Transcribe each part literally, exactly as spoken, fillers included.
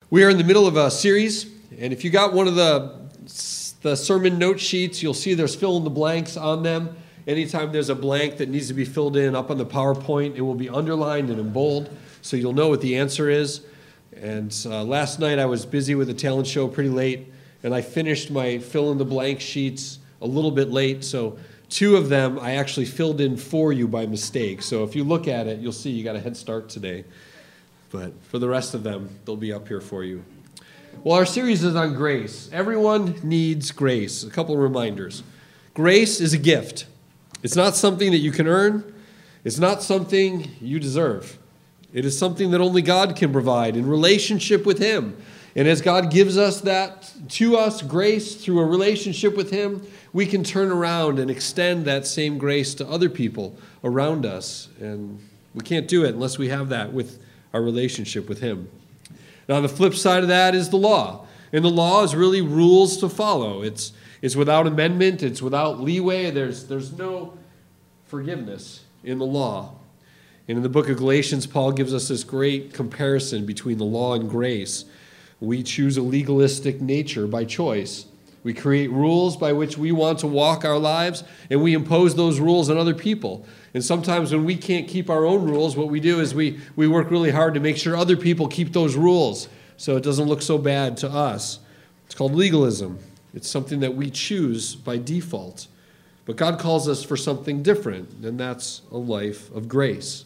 We are in the middle of a series, and if you got one of the, the sermon note sheets, you'll see there's fill in the blanks on them. Anytime there's a blank that needs to be filled in up on the PowerPoint, it will be underlined and in bold, so you'll know what the answer is. And uh, last night I was busy with the talent show pretty late, and I finished my fill in the blank sheets a little bit late, so two of them I actually filled in for you by mistake. So if you look at it, you'll see you got a head start today. But for the rest of them, they'll be up here for you. Well, our series is on grace. Everyone needs grace. A couple of reminders. Grace is a gift. It's not something that you can earn. It's not something you deserve. It is something that only God can provide in relationship with Him. And as God gives us that to us, grace through a relationship with Him, we can turn around and extend that same grace to other people around us. And we can't do it unless we have that with our relationship with Him. Now, on the flip side of that is the law. And the law is really rules to follow. It's it's without amendment. It's without leeway. There's, there's no forgiveness in the law. And in the book of Galatians, Paul gives us this great comparison between the law and grace. We choose a legalistic nature by choice. We create rules by which we want to walk our lives, and we impose those rules on other people. And sometimes when we can't keep our own rules, what we do is we, we work really hard to make sure other people keep those rules so it doesn't look so bad to us. It's called legalism. It's something that we choose by default. But God calls us for something different, and that's a life of grace.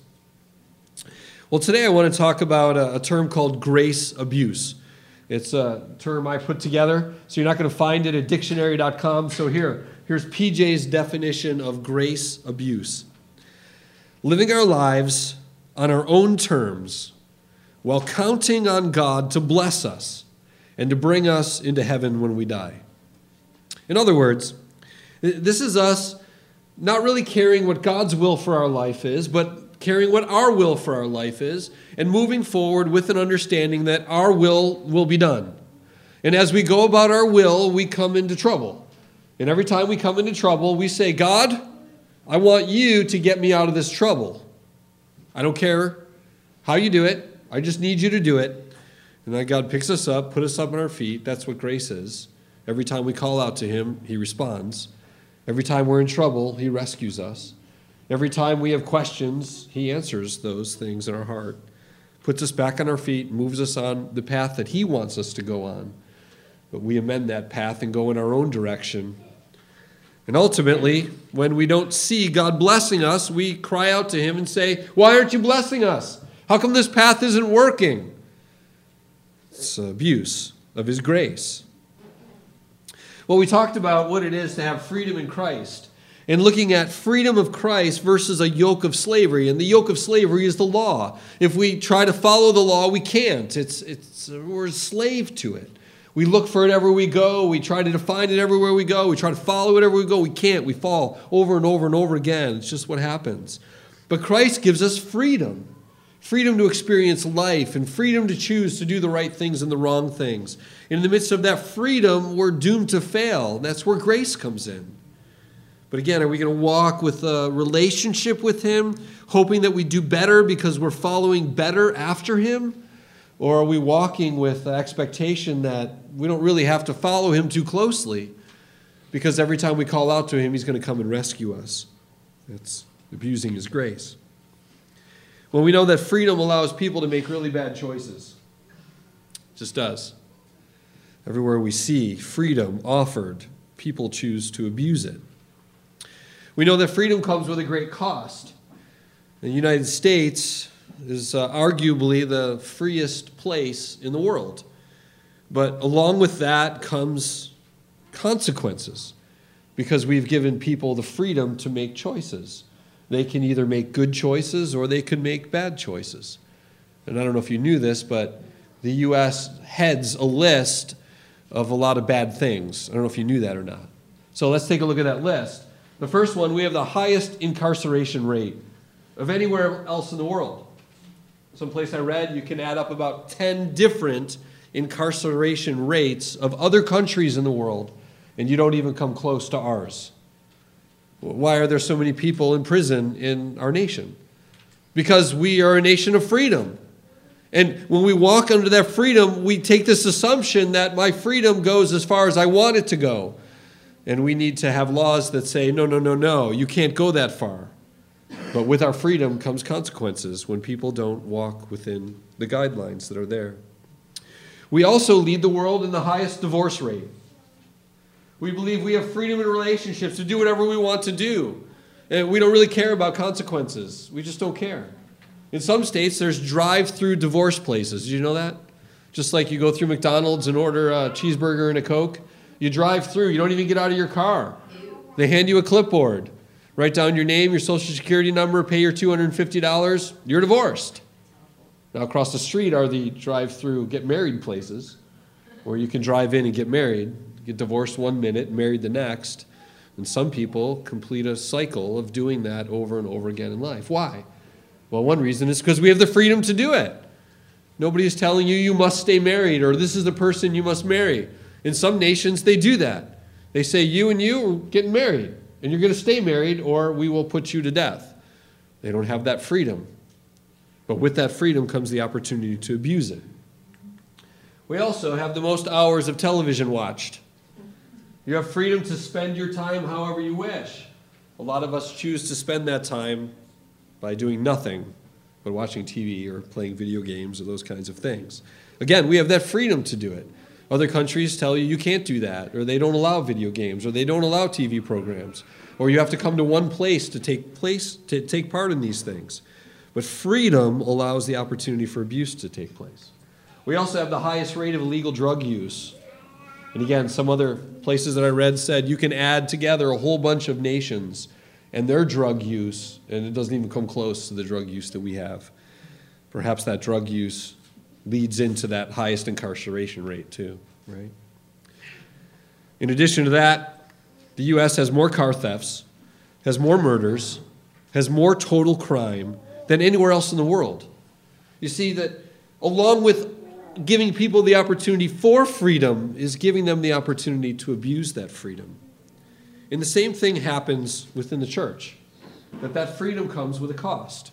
Well, today I want to talk about a, a term called grace abuse. It's a term I put together, so you're not going to find it at dictionary dot com. So here, here's P J's definition of grace abuse. Living our lives on our own terms while counting on God to bless us and to bring us into heaven when we die. In other words, this is us not really caring what God's will for our life is, but caring what our will for our life is, and moving forward with an understanding that our will will be done. And as we go about our will, we come into trouble. And every time we come into trouble, we say, God, I want you to get me out of this trouble. I don't care how you do it. I just need you to do it. And then God picks us up, put us up on our feet. That's what grace is. Every time we call out to Him, He responds. Every time we're in trouble, He rescues us. Every time we have questions, He answers those things in our heart. Puts us back on our feet, moves us on the path that He wants us to go on. But we amend that path and go in our own direction. And ultimately, when we don't see God blessing us, we cry out to Him and say, why aren't you blessing us? How come this path isn't working? It's abuse of His grace. Well, we talked about what it is to have freedom in Christ, and looking at freedom of Christ versus a yoke of slavery. And the yoke of slavery is the law. If we try to follow the law, we can't. It's, it's, we're a slave to it. We look for it everywhere we go. We try to define it everywhere we go. We try to follow it everywhere we go. We can't. We fall over and over and over again. It's just what happens. But Christ gives us freedom. Freedom to experience life and freedom to choose to do the right things and the wrong things. And in the midst of that freedom, we're doomed to fail. That's where grace comes in. But again, are we going to walk with a relationship with Him, hoping that we do better because we're following better after Him? Or are we walking with the expectation that we don't really have to follow Him too closely because every time we call out to Him, He's going to come and rescue us? That's abusing His grace. Well, we know that freedom allows people to make really bad choices. It just does. Everywhere we see freedom offered, people choose to abuse it. We know that freedom comes with a great cost. The United States is uh, arguably the freest place in the world. But along with that comes consequences because we've given people the freedom to make choices. They can either make good choices or they can make bad choices. And I don't know if you knew this, but the U S heads a list of a lot of bad things. I don't know if you knew that or not. So let's take a look at that list. The first one, we have the highest incarceration rate of anywhere else in the world. Someplace I read, you can add up about ten different incarceration rates of other countries in the world, and you don't even come close to ours. Why are there so many people in prison in our nation? Because we are a nation of freedom. And when we walk under that freedom, we take this assumption that my freedom goes as far as I want it to go. And we need to have laws that say, no, no, no, no, you can't go that far. But with our freedom comes consequences when people don't walk within the guidelines that are there. We also lead the world in the highest divorce rate. We believe we have freedom in relationships to do whatever we want to do. And we don't really care about consequences. We just don't care. In some states, there's drive-through divorce places. Did you know that? Just like you go through McDonald's and order a cheeseburger and a Coke. You drive through. You don't even get out of your car. They hand you a clipboard. Write down your name, your social security number, pay your two hundred fifty dollars. You're divorced. Now, across the street are the drive-through get-married places where you can drive in and get married. Get divorced one minute, married the next. And some people complete a cycle of doing that over and over again in life. Why? Well, one reason is because we have the freedom to do it. Nobody is telling you you must stay married or this is the person you must marry. In some nations, they do that. They say you and you are getting married and you're going to stay married or we will put you to death. They don't have that freedom. But with that freedom comes the opportunity to abuse it. We also have the most hours of television watched. You have freedom to spend your time however you wish. A lot of us choose to spend that time by doing nothing but watching T V or playing video games or those kinds of things. Again, we have that freedom to do it. Other countries tell you you can't do that, or they don't allow video games, or they don't allow T V programs, or you have to come to one place to take place to take part in these things. But freedom allows the opportunity for abuse to take place. We also have the highest rate of illegal drug use. And again, some other places that I read said you can add together a whole bunch of nations and their drug use, and it doesn't even come close to the drug use that we have. Perhaps that drug use leads into that highest incarceration rate too, right? In addition to that, the U S has more car thefts, has more murders, has more total crime than anywhere else in the world. You see that along with giving people the opportunity for freedom is giving them the opportunity to abuse that freedom. And the same thing happens within the church, that that freedom comes with a cost.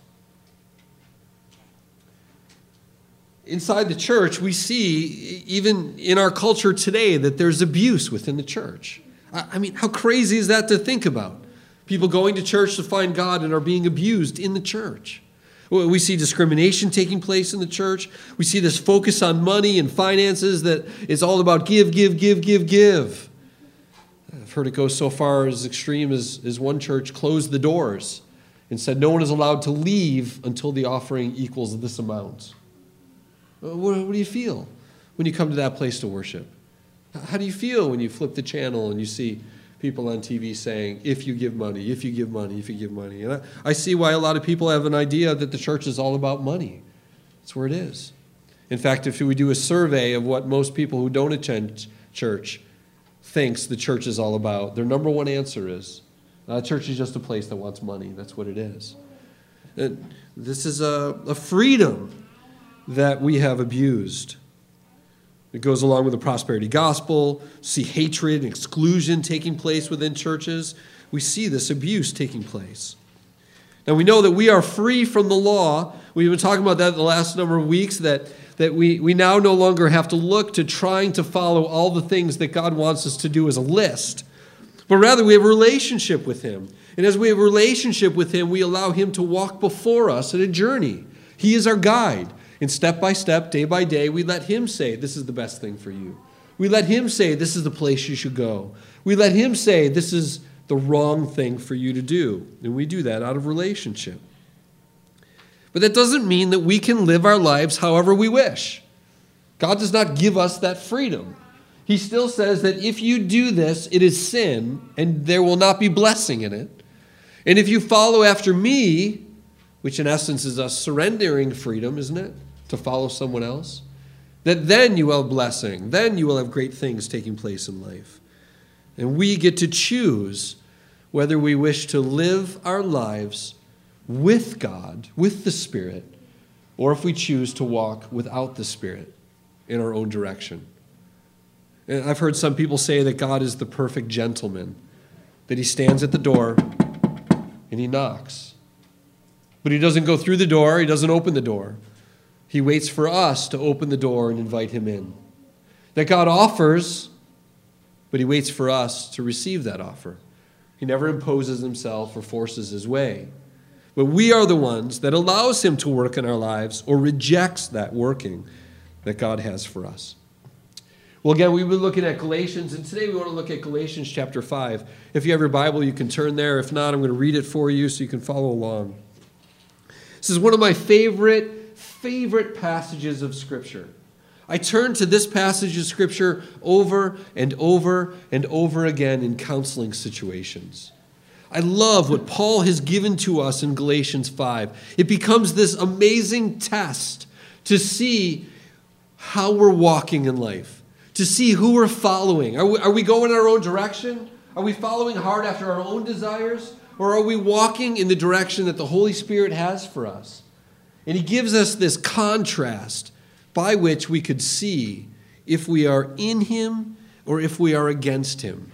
Inside the church, we see, even in our culture today, that there's abuse within the church. I mean, how crazy is that to think about? People going to church to find God and are being abused in the church. We see discrimination taking place in the church. We see this focus on money and finances that is all about give, give, give, give, give. I've heard it go so far as extreme as, as one church closed the doors and said no one is allowed to leave until the offering equals this amount. What, what do you feel when you come to that place to worship? How do you feel when you flip the channel and you see people on T V saying, if you give money, if you give money, if you give money. And I, I see why a lot of people have an idea that the church is all about money. That's where it is. In fact, if we do a survey of what most people who don't attend church thinks the church is all about, their number one answer is, uh, church is just a place that wants money. That's what it is. And this is a, a freedom that we have abused. It goes along with the prosperity gospel. See hatred and exclusion taking place within churches. We see this abuse taking place. Now we know that we are free from the law. We've been talking about that the last number of weeks, that, that we, we now no longer have to look to trying to follow all the things that God wants us to do as a list. But rather we have a relationship with Him. And as we have a relationship with Him, we allow Him to walk before us in a journey. He is our guide. And step by step, day by day, we let Him say, this is the best thing for you. We let Him say, this is the place you should go. We let Him say, this is the wrong thing for you to do. And we do that out of relationship. But that doesn't mean that we can live our lives however we wish. God does not give us that freedom. He still says that if you do this, it is sin, and there will not be blessing in it. And if you follow after me, which in essence is us surrendering freedom, isn't it? To follow someone else, that then you will have blessing. Then you will have great things taking place in life. And we get to choose whether we wish to live our lives with God, with the Spirit, or if we choose to walk without the Spirit in our own direction. And I've heard some people say that God is the perfect gentleman, that He stands at the door and He knocks. But He doesn't go through the door. He doesn't open the door. He waits for us to open the door and invite him in. That God offers, but he waits for us to receive that offer. He never imposes himself or forces his way. But we are the ones that allows him to work in our lives or rejects that working that God has for us. Well, again, we've been looking at Galatians, and today we want to look at Galatians chapter five. If you have your Bible, you can turn there. If not, I'm going to read it for you so you can follow along. This is one of my favorite, favorite passages of Scripture. I turn to this passage of Scripture over and over and over again in counseling situations. I love what Paul has given to us in Galatians five. It becomes this amazing test to see how we're walking in life, to see who we're following. Are we, are we going our own direction? Are we following hard after our own desires? Or are we walking in the direction that the Holy Spirit has for us? And he gives us this contrast by which we could see if we are in him or if we are against him.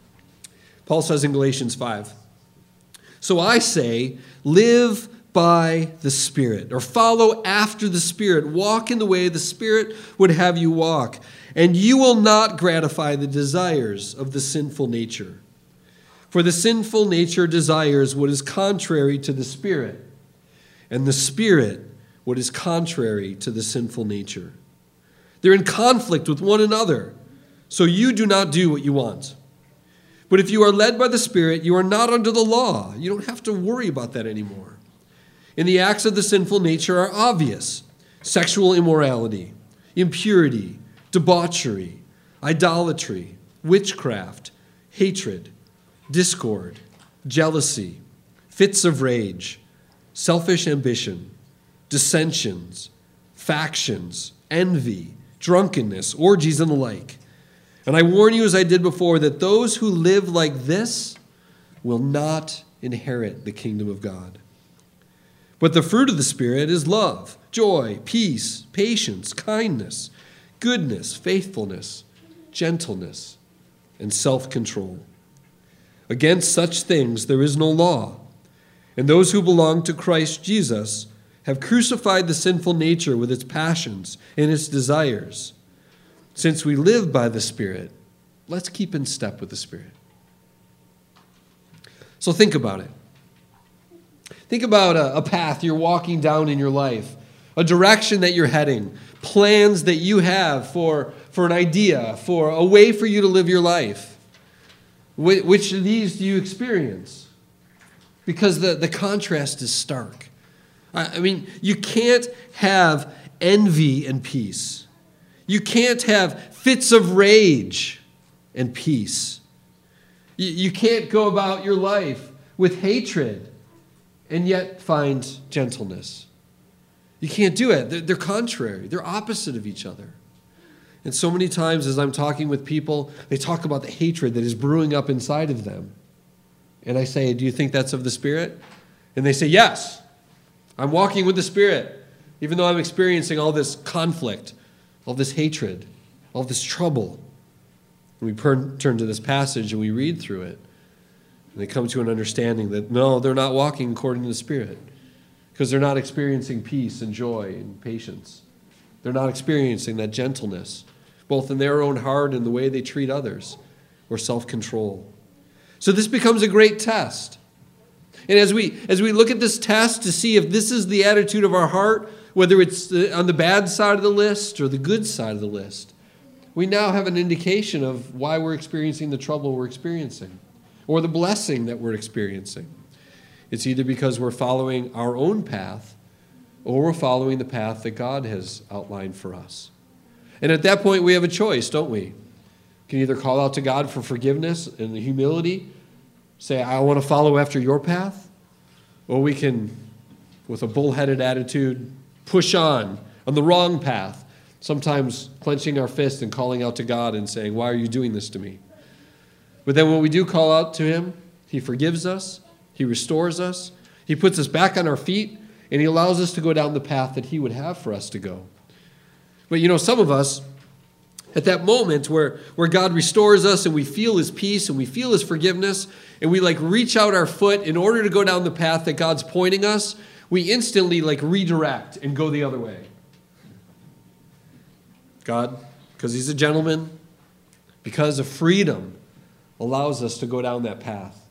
Paul says in Galatians five, "So I say, live by the Spirit," or follow after the Spirit. Walk in the way the Spirit would have you walk, and you will not gratify the desires of the sinful nature. For the sinful nature desires what is contrary to the Spirit, and the Spirit what is contrary to the sinful nature. They're in conflict with one another, so you do not do what you want. But if you are led by the Spirit, you are not under the law. You don't have to worry about that anymore. And the acts of the sinful nature are obvious: sexual immorality, impurity, debauchery, idolatry, witchcraft, hatred, discord, jealousy, fits of rage, selfish ambition, dissensions, factions, envy, drunkenness, orgies, and the like. And I warn you, as I did before, that those who live like this will not inherit the kingdom of God. But the fruit of the Spirit is love, joy, peace, patience, kindness, goodness, faithfulness, gentleness, and self-control. Against such things there is no law. And those who belong to Christ Jesus have crucified the sinful nature with its passions and its desires. Since we live by the Spirit, let's keep in step with the Spirit. So think about it. Think about a, a path you're walking down in your life, a direction that you're heading, plans that you have for, for an idea, for a way for you to live your life. Wh- which of these do you experience? Because the, the contrast is stark. I, I mean, you can't have envy and peace. You can't have fits of rage and peace. You, you can't go about your life with hatred and yet find gentleness. You can't do it. They're, they're contrary. They're opposite of each other. And so many times as I'm talking with people, they talk about the hatred that is brewing up inside of them. And I say, do you think that's of the Spirit? And they say, yes, I'm walking with the Spirit, even though I'm experiencing all this conflict, all this hatred, all this trouble. And we turn, turn to this passage and we read through it. And they come to an understanding that, no, they're not walking according to the Spirit because they're not experiencing peace and joy and patience. They're not experiencing that gentleness, both in their own heart and the way they treat others, or self-control. So this becomes a great test. And as we as we look at this test to see if this is the attitude of our heart, whether it's on the bad side of the list or the good side of the list, we now have an indication of why we're experiencing the trouble we're experiencing, or the blessing that we're experiencing. It's either because we're following our own path, or we're following the path that God has outlined for us. And at that point, we have a choice, don't we? We can either call out to God for forgiveness and humility, say, I want to follow after your path, or we can, with a bullheaded attitude, push on on the wrong path, sometimes clenching our fist and calling out to God and saying, why are you doing this to me? But then when we do call out to him, he forgives us, he restores us, he puts us back on our feet, and he allows us to go down the path that he would have for us to go. But you know, some of us, at that moment where, where God restores us and we feel his peace and we feel his forgiveness, and we like reach out our foot in order to go down the path that God's pointing us, we instantly like redirect and go the other way. God, because he's a gentleman, because of freedom, allows us to go down that path,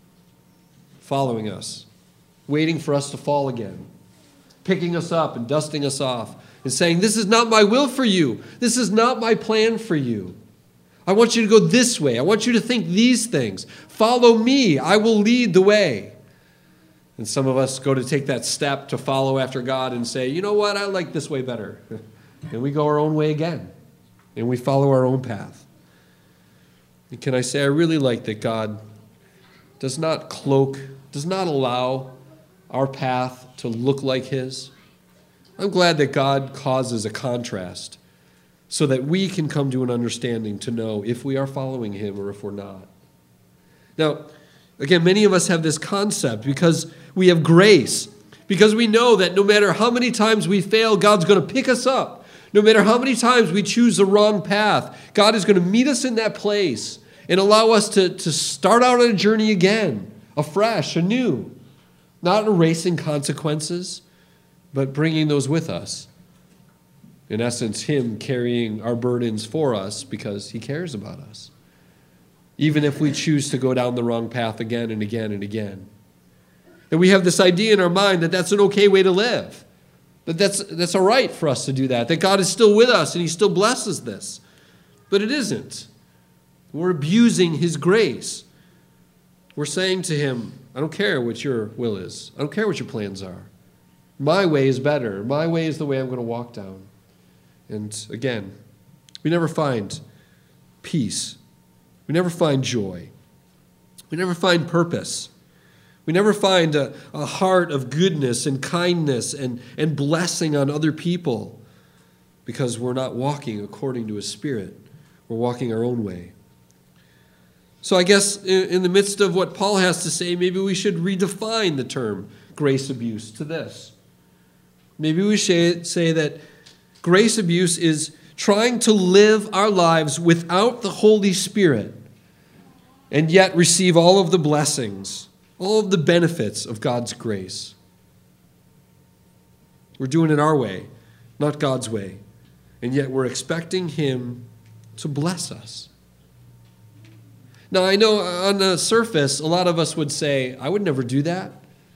following us, waiting for us to fall again, picking us up and dusting us off, and saying, this is not my will for you. This is not my plan for you. I want you to go this way. I want you to think these things. Follow me. I will lead the way. And some of us go to take that step to follow after God and say, you know what? I like this way better. And we go our own way again. And we follow our own path. And can I say, I really like that God does not cloak, does not allow our path to look like his. I'm glad that God causes a contrast so that we can come to an understanding to know if we are following him or if we're not. Now, again, many of us have this concept because we have grace, because we know that no matter how many times we fail, God's going to pick us up. No matter how many times we choose the wrong path, God is going to meet us in that place and allow us to, to start out on a journey again, afresh, anew, not erasing consequences, but bringing those with us. In essence, him carrying our burdens for us because he cares about us. Even if we choose to go down the wrong path again and again and again. And we have this idea in our mind that that's an okay way to live. That that's, that's all right for us to do that. That God is still with us and he still blesses this. But it isn't. We're abusing his grace. We're saying to him, I don't care what your will is. I don't care what your plans are. My way is better. My way is the way I'm going to walk down. And again, we never find peace. We never find joy. We never find purpose. We never find a, a heart of goodness and kindness and, and blessing on other people because we're not walking according to his Spirit. We're walking our own way. So I guess in, in the midst of what Paul has to say, maybe we should redefine the term grace abuse to this. Maybe we should say that grace abuse is trying to live our lives without the Holy Spirit and yet receive all of the blessings, all of the benefits of God's grace. We're doing it our way, not God's way, and yet we're expecting him to bless us. Now, I know on the surface, a lot of us would say, I would never do that.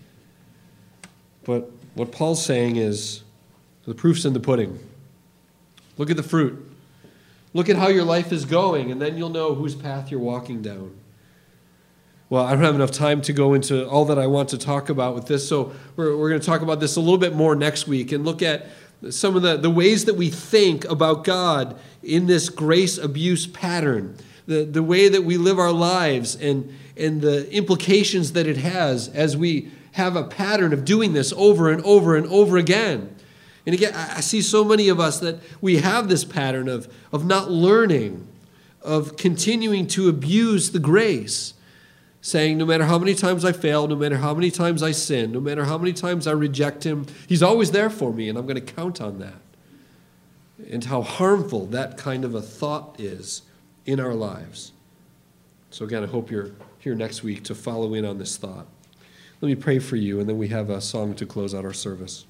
But what Paul's saying is, the proof's in the pudding. Look at the fruit. Look at how your life is going, and then you'll know whose path you're walking down. Well, I don't have enough time to go into all that I want to talk about with this, so we're, we're going to talk about this a little bit more next week and look at some of the, the ways that we think about God in this grace abuse pattern, the, the way that we live our lives and, and the implications that it has as we have a pattern of doing this over and over and over again. And again, I see so many of us that we have this pattern of, of not learning, of continuing to abuse the grace, saying no matter how many times I fail, no matter how many times I sin, no matter how many times I reject him, he's always there for me, and I'm going to count on that. And how harmful that kind of a thought is in our lives. So again, I hope you're here next week to follow in on this thought. Let me pray for you, and then we have a song to close out our service.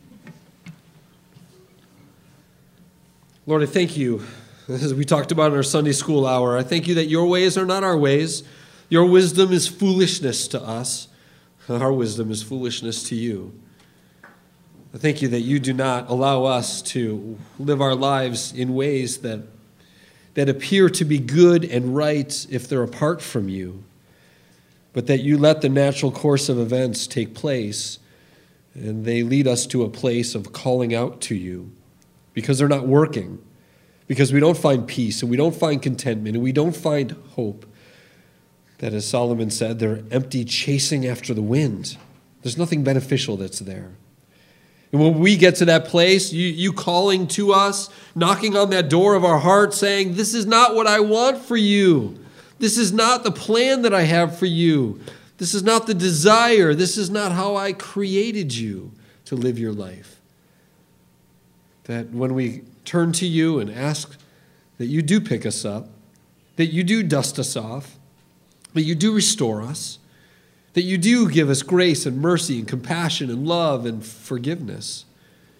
Lord, I thank you, as we talked about in our Sunday school hour, I thank you that your ways are not our ways. Your wisdom is foolishness to us. Our wisdom is foolishness to you. I thank you that you do not allow us to live our lives in ways that, that appear to be good and right if they're apart from you, but that you let the natural course of events take place, and they lead us to a place of calling out to you because they're not working, because we don't find peace and we don't find contentment and we don't find hope. That, as Solomon said, they're empty chasing after the wind. There's nothing beneficial that's there. And when we get to that place, you, you calling to us, knocking on that door of our heart, saying, this is not what I want for you. This is not the plan that I have for you. This is not the desire. This is not how I created you to live your life. That when we turn to you and ask that you do pick us up, that you do dust us off, that you do restore us, that you do give us grace and mercy and compassion and love and forgiveness,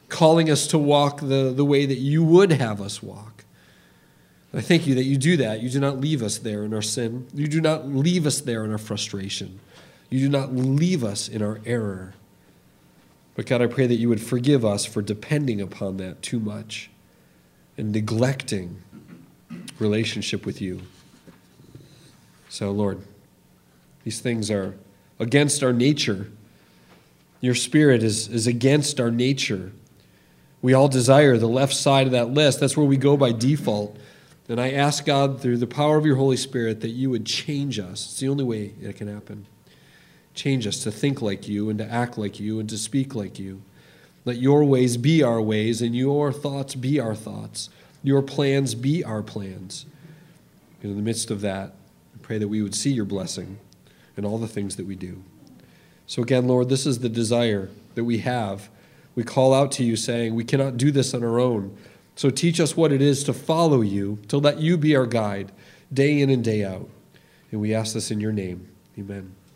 calling us to walk the, the way that you would have us walk. I thank you that you do that. You do not leave us there in our sin. You do not leave us there in our frustration. You do not leave us in our error. But God, I pray that you would forgive us for depending upon that too much and neglecting relationship with you. So, Lord, these things are against our nature. Your Spirit is, is against our nature. We all desire the left side of that list. That's where we go by default. And I ask God, through the power of your Holy Spirit, that you would change us. It's the only way it can happen. Change us to think like you and to act like you and to speak like you. Let your ways be our ways and your thoughts be our thoughts. Your plans be our plans. And in the midst of that, I pray that we would see your blessing in all the things that we do. So again, Lord, this is the desire that we have. We call out to you saying, we cannot do this on our own. So teach us what it is to follow you, to let you be our guide day in and day out. And we ask this in your name. Amen.